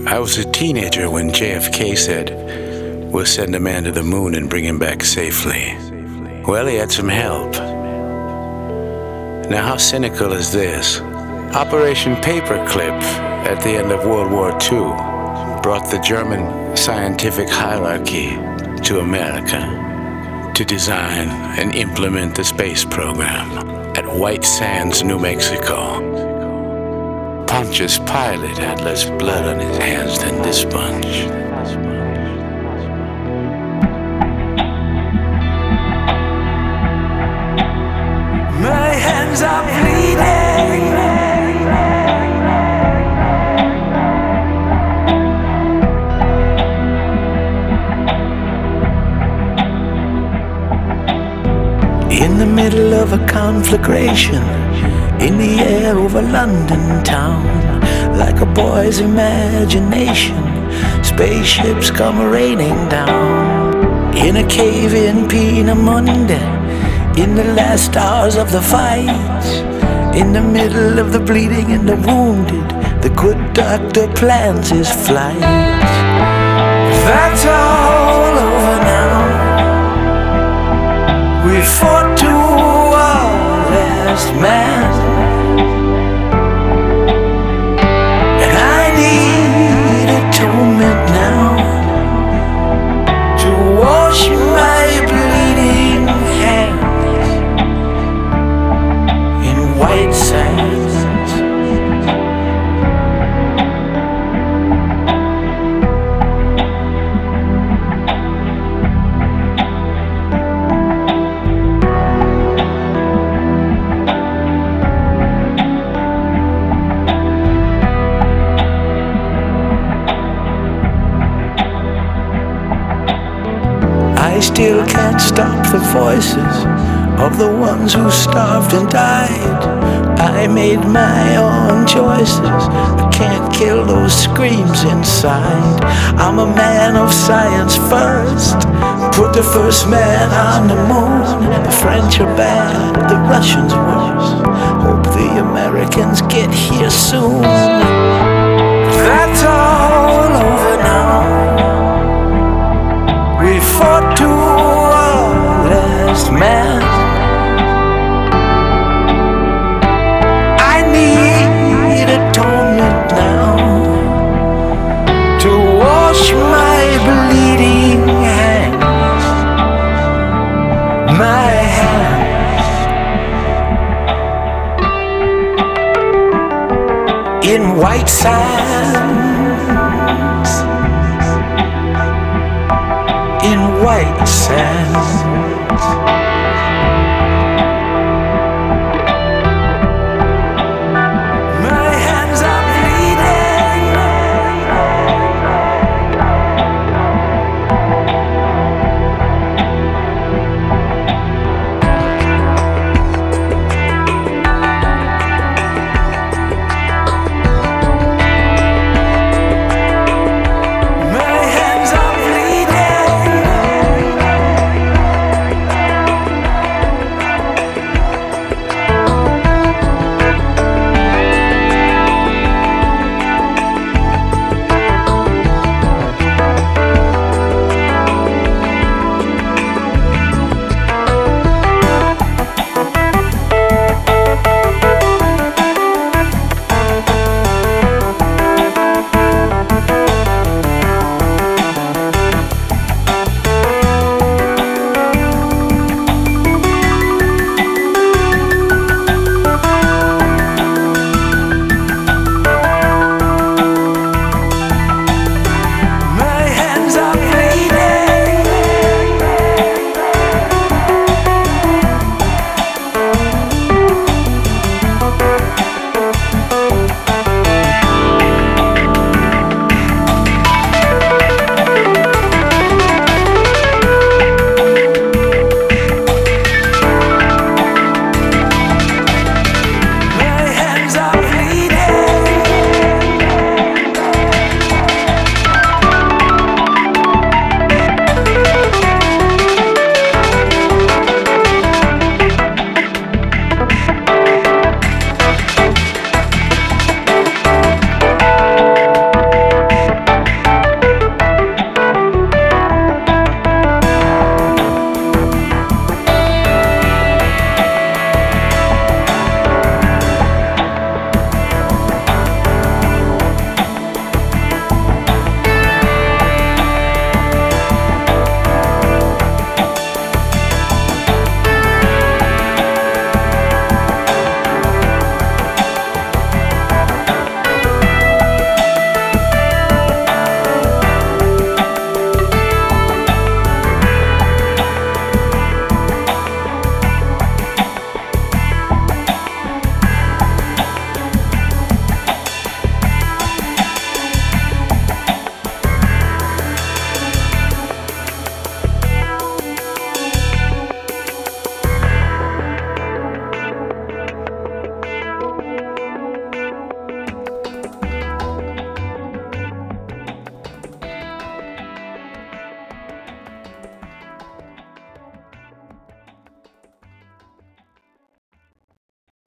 I was a teenager when JFK said, "We'll send a man to the moon and bring him back safely." Well, he had some help. Now, how cynical is this? Operation Paperclip at the end of World War II brought the German scientific hierarchy to America to design and implement the space program at White Sands, New Mexico. Pontius Pilate had less blood on his hands than this bunch. My hands are bleeding. In the middle of a conflagration, in the air over London town, like a boy's imagination, spaceships come raining down. In a cave in Peenemünde, in the last hours of the fight, in the middle of the bleeding and the wounded, the good doctor plans his flight. That's all over now. We fought to our last man, and I need atonement now to wash my bleeding hands in white sands. I still can't stop the voices of the ones who starved and died. I made my own choices. I can't kill those screams inside. I'm a man of science first. Put the first man on the moon. The French are bad, the Russians worse. Hope the Americans get here soon.